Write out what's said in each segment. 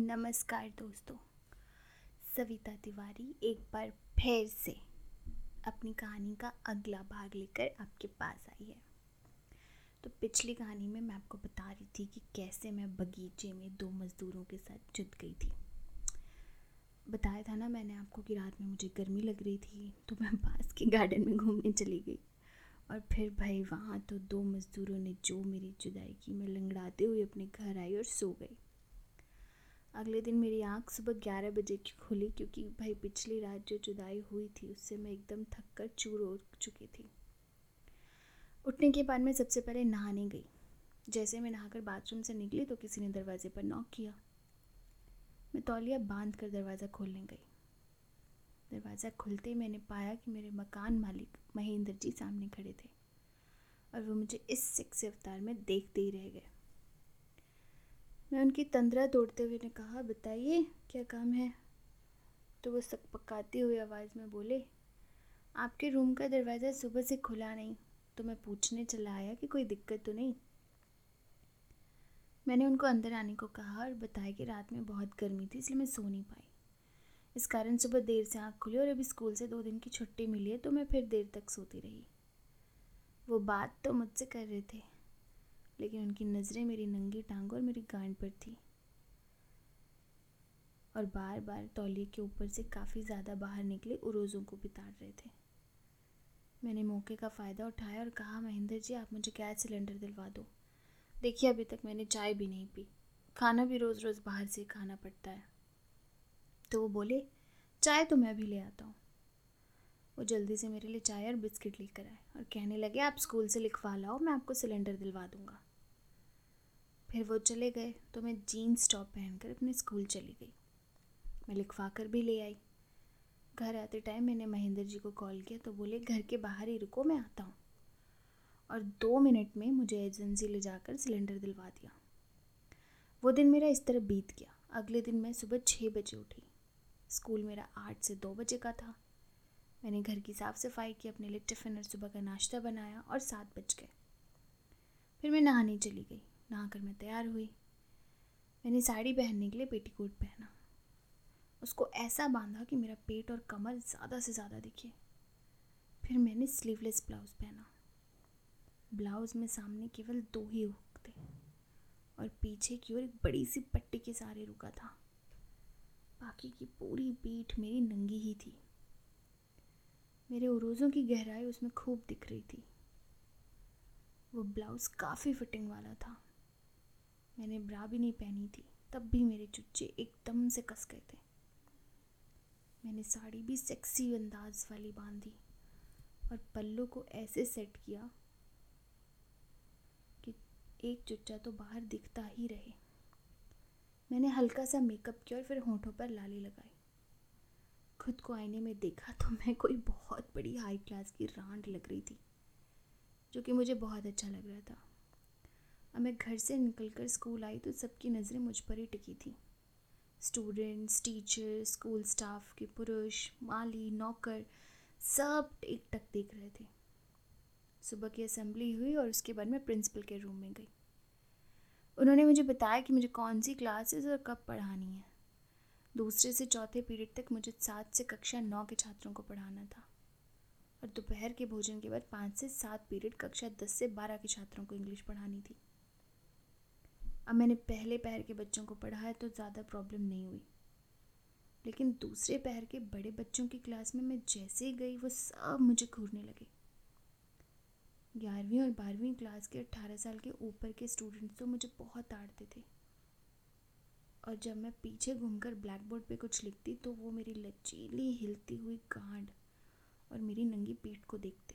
नमस्कार दोस्तों, सविता तिवारी एक बार फिर से अपनी कहानी का अगला भाग लेकर आपके पास आई है। तो पिछली कहानी में मैं आपको बता रही थी कि कैसे मैं बगीचे में 2 मज़दूरों के साथ जुट गई थी। बताया था ना मैंने आपको कि रात में मुझे गर्मी लग रही थी, तो मैं पास के गार्डन में घूमने चली गई। और फिर भाई वहाँ तो 2 मज़दूरों ने जो मेरी जुदाई की, मैं लंगड़ाते हुए अपने घर आई और सो गई। अगले दिन मेरी आँख सुबह 11 बजे की खुली, क्योंकि भाई पिछली रात जो जुदाई हुई थी उससे मैं एकदम थक कर चूर हो चुकी थी। उठने के बाद मैं सबसे पहले नहाने गई। जैसे मैं नहाकर बाथरूम से निकली तो किसी ने दरवाजे पर नॉक किया। मैं तौलिया बांध कर दरवाज़ा खोलने गई। दरवाज़ा खुलते ही मैंने पाया कि मेरे मकान मालिक महेंद्र जी सामने खड़े थे और वो मुझे इस सेक्सी अवतार में देखते ही रह गए। मैं उनकी तंद्रा तोड़ते हुए ने कहा, बताइए क्या काम है? तो वो सकपकाती हुई आवाज़ में बोले, आपके रूम का दरवाज़ा सुबह से खुला नहीं, तो मैं पूछने चला आया कि कोई दिक्कत तो नहीं। मैंने उनको अंदर आने को कहा और बताया कि रात में बहुत गर्मी थी, इसलिए मैं सो नहीं पाई। इस कारण सुबह देर से आँख खुली और अभी स्कूल से 2 दिन की छुट्टी मिली है, तो मैं फिर देर तक सोती रही। वो बात तो मुझसे कर रहे थे, लेकिन उनकी नज़रें मेरी नंगी टांगों और मेरी गांड पर थी और बार बार तौलिए के ऊपर से काफ़ी ज़्यादा बाहर निकले उरोज़ों को बिताड़ रहे थे। मैंने मौके का फ़ायदा उठाया और कहा, महेंद्र जी आप मुझे गैस सिलेंडर दिलवा दो। देखिए अभी तक मैंने चाय भी नहीं पी, खाना भी रोज़ रोज़ बाहर से खाना पड़ता है। तो वो बोले, चाय तो मैं भी ले आता हूँ। वो जल्दी से मेरे लिए चाय और बिस्किट लेकर आए और कहने लगे, आप स्कूल से लिखवा लाओ, मैं आपको सिलेंडर दिलवा दूँगा। फिर वो चले गए तो मैं जीन्स टॉप पहनकर अपने स्कूल चली गई। मैं लिखवा कर भी ले आई। घर आते टाइम मैंने महेंद्र जी को कॉल किया तो बोले, घर के बाहर ही रुको, मैं आता हूँ। और 2 मिनट में मुझे एजेंसी ले जाकर सिलेंडर दिलवा दिया। वो दिन मेरा इस तरह बीत गया। अगले दिन मैं सुबह 6 बजे उठी। स्कूल मेरा 8 से 2 बजे का था। मैंने घर की साफ़ सफाई की, अपने लिए टिफ़िन और सुबह का नाश्ता बनाया और 7 बज गए। फिर मैं नहाने चली गई। नहाकर मैं तैयार हुई। मैंने साड़ी पहनने के लिए पेटीकोट पहना। उसको ऐसा बांधा कि मेरा पेट और कमर ज़्यादा से ज़्यादा दिखे। फिर मैंने स्लीवलेस ब्लाउज़ पहना। ब्लाउज़ में सामने केवल 2 ही हुक थे और पीछे की ओर एक बड़ी सी पट्टी के सहारे रुका था। बाकी की पूरी पीठ मेरी नंगी ही थी। मेरे उरोज़ों की गहराई उसमें खूब दिख रही थी। वो ब्लाउज़ काफ़ी फिटिंग वाला था। मैंने ब्रा भी नहीं पहनी थी, तब भी मेरे चुच्चे एकदम से कस गए थे। मैंने साड़ी भी सेक्सी अंदाज वाली बांधी और पल्लू को ऐसे सेट किया कि एक चुच्चा तो बाहर दिखता ही रहे। मैंने हल्का सा मेकअप किया और फिर होंठों पर लाली लगाई। खुद को आईने में देखा तो मैं कोई बहुत बड़ी हाई क्लास की रांड लग रही थी, जो कि मुझे बहुत अच्छा लग रहा था। अब मैं घर से निकलकर स्कूल आई तो सबकी नज़रें मुझ पर ही टिकी थी। स्टूडेंट्स, टीचर, स्कूल स्टाफ के पुरुष, माली, नौकर सब एकटक देख रहे थे। सुबह की असेंबली हुई और उसके बाद मैं प्रिंसिपल के रूम में गई। उन्होंने मुझे बताया कि मुझे कौन सी क्लासेस और कब पढ़ानी है। 2 से 4 पीरियड तक मुझे 7 से कक्षा 9 के छात्रों को पढ़ाना था और दोपहर के भोजन के बाद 5 से 7 पीरियड कक्षा 10 से 12 के छात्रों को इंग्लिश पढ़ानी थी। अब मैंने पहले पहर के बच्चों को पढ़ाया तो ज़्यादा प्रॉब्लम नहीं हुई, लेकिन दूसरे पहर के बड़े बच्चों की क्लास में मैं जैसे ही गई वो सब मुझे घूरने लगे। 11वीं और 12वीं क्लास के 18 साल के ऊपर के स्टूडेंट्स तो मुझे बहुत ताड़ते थे और जब मैं पीछे घूमकर ब्लैक बोर्ड पे कुछ लिखती तो वो मेरी लचीली हिलती हुई गांड और मेरी नंगी पीठ को देखते।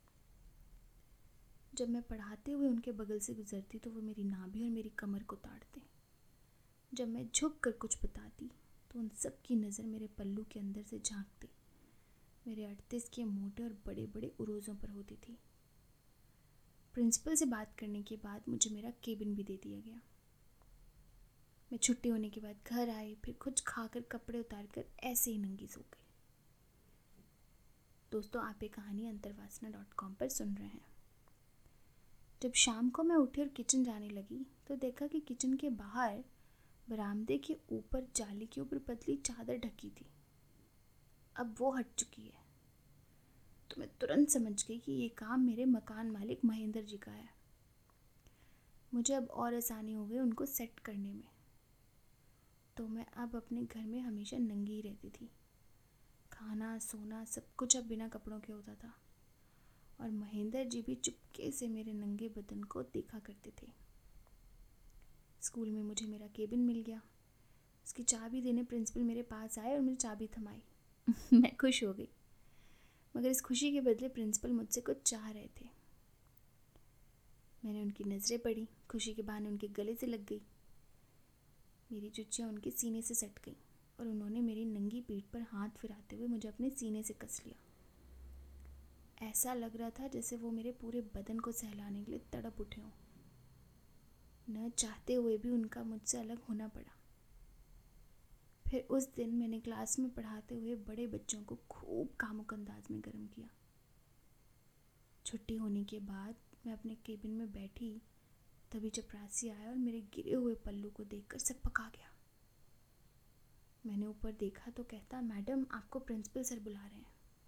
जब मैं पढ़ाते हुए उनके बगल से गुजरती तो वो मेरी नाभि और मेरी कमर को ताड़ते। जब मैं झुक कर कुछ बताती तो उन सब की नज़र मेरे पल्लू के अंदर से झांकती। मेरे 38 के मोटे और बड़े बड़े उरोज़ों पर होती थी। प्रिंसिपल से बात करने के बाद मुझे मेरा केबिन भी दे दिया गया। मैं छुट्टी होने के बाद घर आई, फिर कुछ खाकर कपड़े उतारकर ऐसे ही नंगी सो गई। दोस्तों, आप ये कहानी अंतर्वासना.com पर सुन रहे हैं। जब शाम को मैं उठी और किचन जाने लगी तो देखा कि किचन के बाहर बरामदे के ऊपर जाली के ऊपर पतली चादर ढकी थी, अब वो हट चुकी है। तो मैं तुरंत समझ गई कि ये काम मेरे मकान मालिक महेंद्र जी का है। मुझे अब और आसानी हो गई उनको सेट करने में। तो मैं अब अपने घर में हमेशा नंगी ही रहती थी। खाना सोना सब कुछ अब बिना कपड़ों के होता था, और महेंद्र जी भी चुपके से मेरे नंगे बदन को देखा करते थे। स्कूल में मुझे मेरा केबिन मिल गया। उसकी चाबी देने प्रिंसिपल मेरे पास आए और मेरी चाबी थमाई। मैं खुश हो गई, मगर इस खुशी के बदले प्रिंसिपल मुझसे कुछ चाह रहे थे। मैंने उनकी नज़रें पढ़ी, खुशी के बहाने उनके गले से लग गई। मेरी जुच्चियाँ उनके सीने से सट गईं और उन्होंने मेरी नंगी पीठ पर हाथ फिराते हुए मुझे अपने सीने से कस लिया। ऐसा लग रहा था जैसे वो मेरे पूरे बदन को सहलाने के लिए तड़प उठे हों। न चाहते हुए भी उनका मुझसे अलग होना पड़ा। फिर उस दिन मैंने क्लास में पढ़ाते हुए बड़े बच्चों को खूब कामुक अंदाज में गर्म किया। छुट्टी होने के बाद मैं अपने केबिन में बैठी, तभी चपरासी आया और मेरे गिरे हुए पल्लू को देखकर सकपका गया। मैंने ऊपर देखा तो कहता, मैडम आपको प्रिंसिपल सर बुला रहे हैं।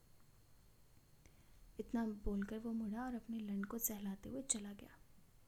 इतना बोलकर वो मुड़ा और अपने लंड को सहलाते हुए चला गया।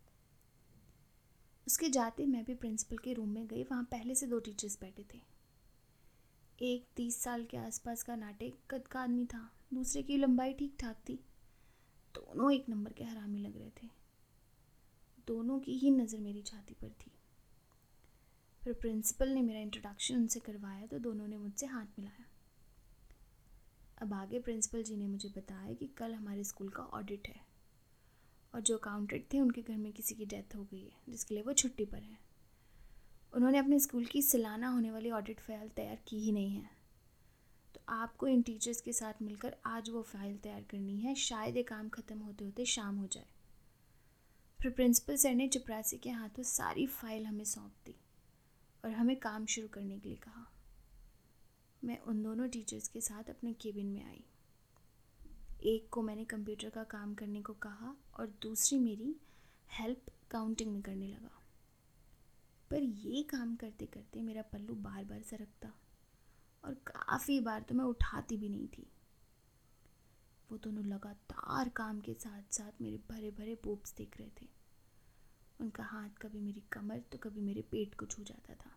उसके जाते मैं भी प्रिंसिपल के रूम में गई। वहाँ पहले से 2 टीचर्स बैठे थे। एक 30 साल के आसपास का नाटे कद का आदमी था, दूसरे की लंबाई ठीक ठाक थी। दोनों एक नंबर के हरामी लग रहे थे। दोनों की ही नज़र मेरी छाती पर थी। फिर प्रिंसिपल ने मेरा इंट्रोडक्शन उनसे करवाया तो दोनों ने मुझसे हाथ मिलाया। अब आगे प्रिंसिपल जी ने मुझे बताया कि कल हमारे स्कूल का ऑडिट है और जो अकाउंटेंट थे उनके घर में किसी की डेथ हो गई है, जिसके लिए वो छुट्टी पर हैं। उन्होंने अपने स्कूल की सालाना होने वाली ऑडिट फाइल तैयार की ही नहीं है, तो आपको इन टीचर्स के साथ मिलकर आज वो फाइल तैयार करनी है। शायद ये काम ख़त्म होते होते शाम हो जाए। फिर प्रिंसिपल सर ने चपरासी के हाथों सारी फाइल हमें सौंप दी और हमें काम शुरू करने के लिए कहा। मैं उन दोनों टीचर्स के साथ अपने केबिन में आई। एक को मैंने कंप्यूटर का काम करने को कहा और दूसरी मेरी हेल्प काउंटिंग में करने लगा। पर ये काम करते करते मेरा पल्लू बार बार सरकता और काफ़ी बार तो मैं उठाती भी नहीं थी। वो दोनों लगातार काम के साथ साथ मेरे भरे भरे बोब्स देख रहे थे। उनका हाथ कभी मेरी कमर तो कभी मेरे पेट को छू जाता था।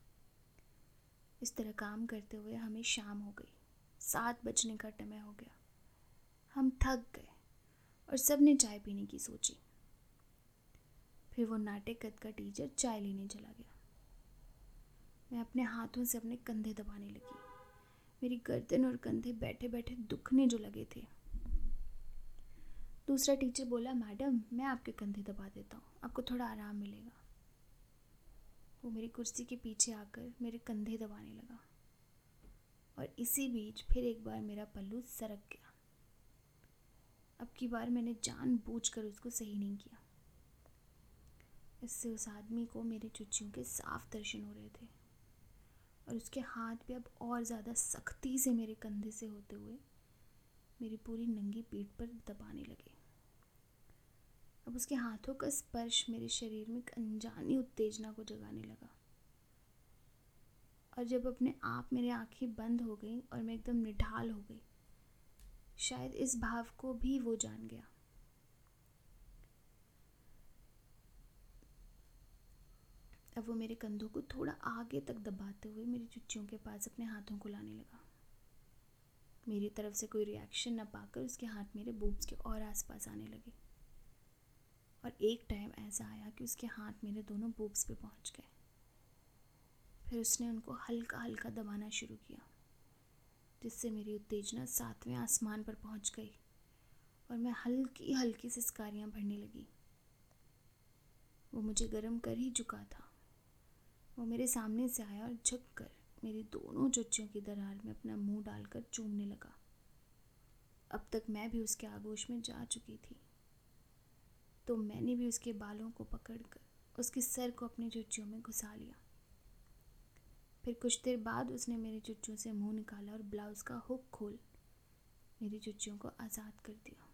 इस तरह काम करते हुए हमें शाम हो गई। 7 बजने का समय हो गया। हम थक गए और सब ने चाय पीने की सोची। फिर वो नाटे कद का टीचर चाय लेने चला गया। मैं अपने हाथों से अपने कंधे दबाने लगी। मेरी गर्दन और कंधे बैठे बैठे दुखने जो लगे थे। दूसरा टीचर बोला, मैडम मैं आपके कंधे दबा देता हूँ, आपको थोड़ा आराम मिलेगा। वो मेरी कुर्सी के पीछे आकर मेरे कंधे दबाने लगा और इसी बीच फिर एक बार मेरा पल्लू सरक गया। अब की बार मैंने जानबूझकर उसको सही नहीं किया। इससे उस आदमी को मेरे चुच्चियों के साफ दर्शन हो रहे थे और उसके हाथ भी अब और ज़्यादा सख्ती से मेरे कंधे से होते हुए मेरी पूरी नंगी पीठ पर दबाने लगे। अब उसके हाथों का स्पर्श मेरे शरीर में एक अनजानी उत्तेजना को जगाने लगा और जब अपने आप मेरी आंखें बंद हो गईं और मैं एकदम निढाल हो गई, शायद इस भाव को भी वो जान गया। अब वो मेरे कंधों को थोड़ा आगे तक दबाते हुए मेरी चुच्चियों के पास अपने हाथों को लाने लगा। मेरी तरफ से कोई रिएक्शन न पाकर उसके हाथ मेरे बूब्स के और आसपास आने लगे और एक टाइम ऐसा आया कि उसके हाथ मेरे दोनों बूब्स पे पहुंच गए। फिर उसने उनको हल्का हल्का दबाना शुरू किया, जिससे मेरी उत्तेजना 7वें आसमान पर पहुंच गई और मैं हल्की हल्की सिसकारियाँ भरने लगी। वो मुझे गर्म कर ही चुका था। वो मेरे सामने से आया और झुककर मेरी दोनों चुच्चियों की दरार में अपना मुंह डालकर चूमने लगा। अब तक मैं भी उसके आगोश में जा चुकी थी, तो मैंने भी उसके बालों को पकड़कर उसके सर को अपनी चुच्चियों में घुसा लिया। फिर कुछ देर बाद उसने मेरी चुच्चियों से मुंह निकाला और ब्लाउज़ का हुक खोल मेरी चुच्चियों को आज़ाद कर दिया।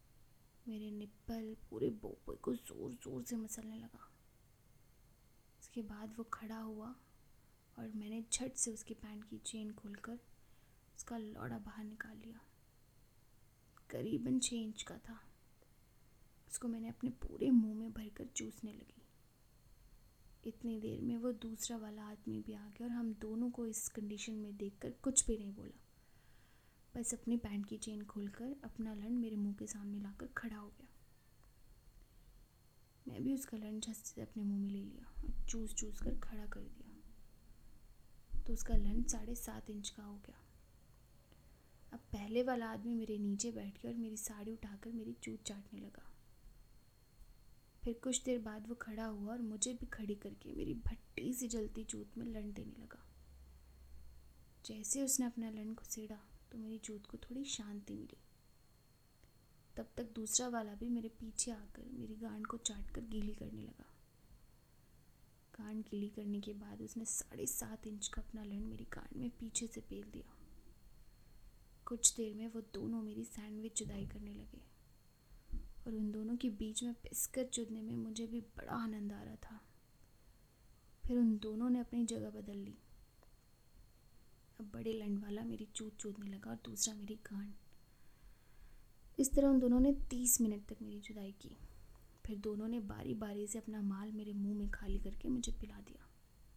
मेरे निप्पल पूरे बोपे को ज़ोर ज़ोर से मसलने लगा। उसके बाद वो खड़ा हुआ और मैंने झट से उसकी पैंट की चेन खोलकर उसका लौड़ा बाहर निकाल लिया। करीबन 6 इंच का था। उसको मैंने अपने पूरे मुंह में भरकर चूसने लगी। इतनी देर में वो दूसरा वाला आदमी भी आ गया और हम दोनों को इस कंडीशन में देखकर कुछ भी नहीं बोला, बस अपनी पैंट की चेन खोलकर अपना लंड मेरे मुंह के सामने लाकर खड़ा हो गया। मैं भी उसका लंड झट से अपने मुंह में ले लिया और चूस चूस कर खड़ा कर दिया। तो उसका लंड 7.5 इंच का हो गया। अब पहले वाला आदमी मेरे नीचे बैठ गया और मेरी साड़ी उठाकर मेरी चूत चाटने लगा। फिर कुछ देर बाद वो खड़ा हुआ और मुझे भी खड़ी करके मेरी भट्टी सी जलती चूत में लंड देने लगा। जैसे उसने अपना लंड घुसेड़ा तो मेरी चूत को थोड़ी शांति मिली। तब तक दूसरा वाला भी मेरे पीछे आकर मेरी गांड को चाट कर गीली करने लगा। गांड गीली करने के बाद उसने 7.5 इंच का अपना लंड मेरी गांड में पीछे से पेल दिया। कुछ देर में वो दोनों मेरी सैंडविच जुदाई करने लगे और उन दोनों के बीच में पिसकर चुदने में मुझे भी बड़ा आनंद आ रहा था। फिर उन दोनों ने अपनी जगह बदल ली। अब बड़े लंड वाला मेरी चूत चूदने लगा और दूसरा मेरी गांड। इस तरह उन दोनों ने 30 मिनट तक मेरी जुदाई की। फिर दोनों ने बारी बारी से अपना माल मेरे मुंह में खाली करके मुझे पिला दिया।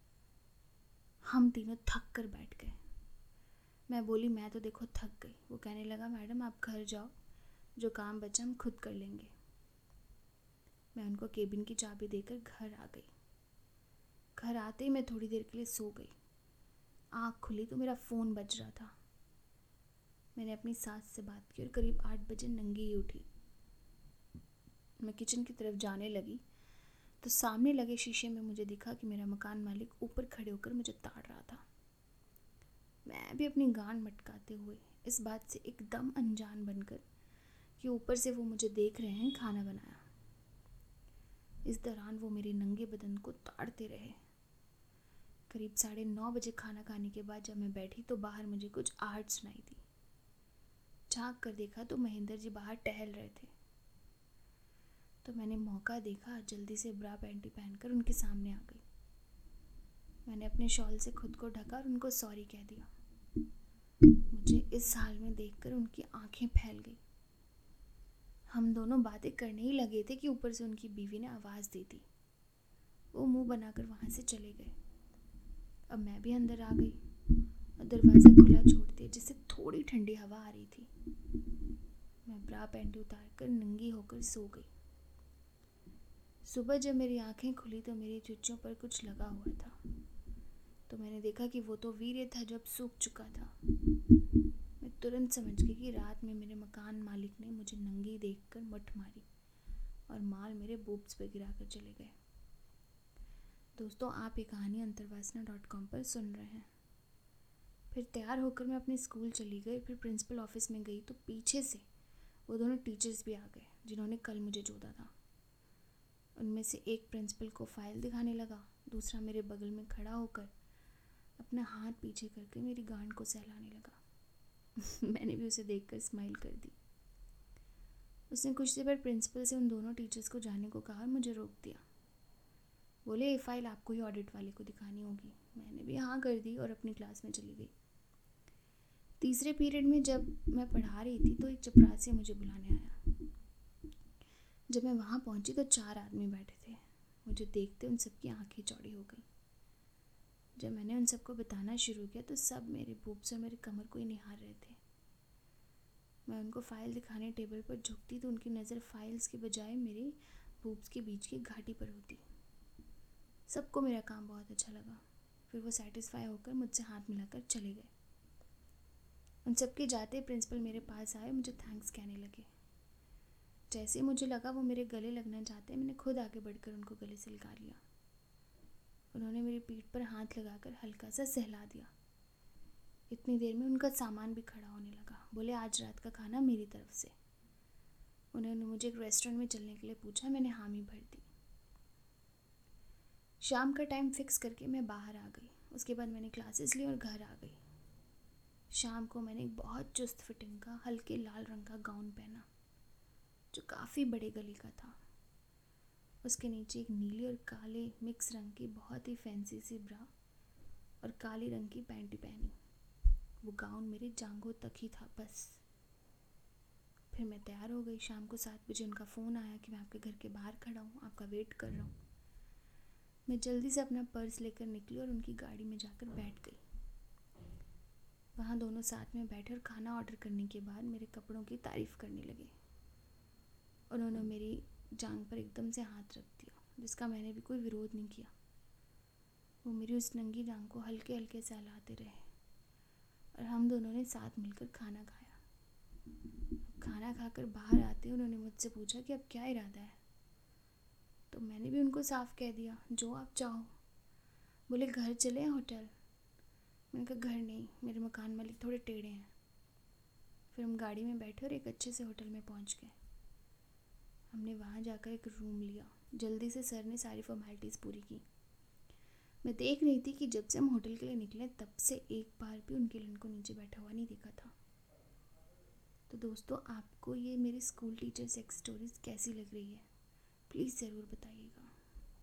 हम तीनों थक कर बैठ गए। मैं बोली, मैं तो देखो थक गई। वो कहने लगा, मैडम आप घर जाओ, जो काम बचा हम खुद कर लेंगे। मैं उनको केबिन की चाबी देकर घर आ गई। घर आते ही मैं थोड़ी देर के लिए सो गई। आँख खुली तो मेरा फ़ोन बज रहा था। मैंने अपनी सास से बात की और करीब 8 बजे नंगी ही उठी। मैं किचन की तरफ जाने लगी तो सामने लगे शीशे में मुझे दिखा कि मेरा मकान मालिक ऊपर खड़े होकर मुझे ताड़ रहा था। मैं भी अपनी गांड मटकाते हुए इस बात से एकदम अनजान बनकर कि ऊपर से वो मुझे देख रहे हैं, खाना बनाया। इस दौरान वो मेरे नंगे बदन को ताड़ते रहे। करीब 9:30 बजे खाना खाने के बाद जब मैं बैठी तो बाहर मुझे कुछ आहट सुनाई दी। झांक कर देखा तो महेंद्र जी बाहर टहल रहे थे। तो मैंने मौका देखा, जल्दी से ब्रा पैंटी पहनकर उनके सामने आ गई। मैंने अपने शॉल से खुद को ढका और उनको सॉरी कह दिया। मुझे इस हाल में देखकर उनकी आंखें फैल गई। हम दोनों बातें करने ही लगे थे कि ऊपर से उनकी बीवी ने आवाज़ दी थी। वो मुंह बनाकर वहाँ से चले गए। अब मैं भी अंदर आ गई और दरवाज़ा खुला छोड़ दिया, जिससे थोड़ी ठंडी हवा आ रही थी। मैं ब्रा पैंट उतार कर नंगी होकर सो गई। सुबह जब मेरी आंखें खुली तो मेरी चुच्चों पर कुछ लगा हुआ था। तो मैंने देखा कि वो तो वीर्य था जो अब सूख चुका था। मैं तुरंत समझ गई कि रात में मेरे मकान मालिक ने मुझे नंगी देखकर मट मारी और माल मेरे बूब्स पर गिरा कर चले गए। दोस्तों, आप ये कहानी अंतर्वासना.com पर सुन रहे हैं। फिर तैयार होकर मैं अपने स्कूल चली गई। फिर प्रिंसिपल ऑफिस में गई तो पीछे से वो दोनों टीचर्स भी आ गए जिन्होंने कल मुझे जोता था। उनमें से एक प्रिंसिपल को फाइल दिखाने लगा, दूसरा मेरे बगल में खड़ा होकर अपना हाथ पीछे करके मेरी गांड को सहलाने लगा। मैंने भी उसे देखकर स्माइल कर दी। उसने कुछ देर बाद प्रिंसिपल से उन दोनों टीचर्स को जाने को कहा और मुझे रोक दिया। बोले, ये फाइल आपको ही ऑडिट वाले को दिखानी होगी। मैंने भी हाँ कर दी और अपनी क्लास में चली गई। तीसरे पीरियड में जब मैं पढ़ा रही थी तो एक चपरासी मुझे बुलाने आया। जब मैं वहाँ पहुँची तो 4 आदमी बैठे थे। मुझे देखते उन सबकी आंखें चौड़ी हो गई। जब मैंने उन सबको बताना शुरू किया तो सब मेरे बूब्स और मेरे कमर को ही निहार रहे थे। मैं उनको फाइल दिखाने टेबल पर झुकती तो उनकी नज़र फाइल्स के बजाय मेरे बूब्स के बीच की घाटी पर होती। सबको मेरा काम बहुत अच्छा लगा। फिर वो सेटिस्फाई होकर मुझसे हाथ मिलाकर चले गए। उन सबके जाते प्रिंसिपल मेरे पास आए, मुझे थैंक्स कहने लगे। जैसे मुझे लगा वो मेरे गले लगना चाहते, मैंने खुद आगे बढ़कर उनको गले से लगा लिया। उन्होंने मेरी पीठ पर हाथ लगाकर हल्का सा सहला दिया। इतनी देर में उनका सामान भी खड़ा होने लगा। बोले, आज रात का खाना मेरी तरफ से। उन्होंने मुझे एक रेस्टोरेंट में चलने के लिए पूछा। मैंने हामी भर दी। शाम का टाइम फिक्स करके मैं बाहर आ गई। उसके बाद मैंने क्लासेस ली और घर आ गई। शाम को मैंने एक बहुत चुस्त फिटिंग का हल्के लाल रंग का गाउन पहना जो काफ़ी बड़े गले का था। उसके नीचे एक नीले और काले मिक्स रंग की बहुत ही फैंसी सी ब्रा और काले रंग की पैंटी पहनी। वो गाउन मेरे जांघों तक ही था बस। फिर मैं तैयार हो गई। शाम को 7 बजे उनका फ़ोन आया कि मैं आपके घर के बाहर खड़ा हूँ, आपका वेट कर रहा हूँ। मैं जल्दी से अपना पर्स लेकर निकली और उनकी गाड़ी में जाकर बैठ गई। वहाँ दोनों साथ में बैठे और खाना ऑर्डर करने के बाद मेरे कपड़ों की तारीफ़ करने लगे। उन्होंने मेरी जांघ पर एकदम से हाथ रख दिया, जिसका मैंने भी कोई विरोध नहीं किया। वो मेरी उस नंगी जांघ को हल्के हल्के से हिलाते रहे और हम दोनों ने साथ मिलकर खाना खाया। खाना खाकर बाहर आते उन्होंने मुझसे पूछा कि अब क्या इरादा है। तो मैंने भी उनको साफ कह दिया, जो आप चाहो। बोले घर चले या होटल। मैंने कहा घर नहीं, मेरे मकान मालिक थोड़े टेढ़े हैं। फिर हम गाड़ी में बैठे और एक अच्छे से होटल में पहुंच गए। हमने वहाँ जाकर एक रूम लिया। जल्दी से सर ने सारी फॉर्मेलिटीज़ पूरी की। मैं देख रही थी कि जब से हम होटल के लिए निकले तब से एक बार भी उनके लड़को नीचे बैठा हुआ नहीं देखा था। तो दोस्तों, आपको ये मेरी स्कूल टीचर सेक्स स्टोरीज़ कैसी लग रही है, प्लीज़ ज़रूर बताइएगा।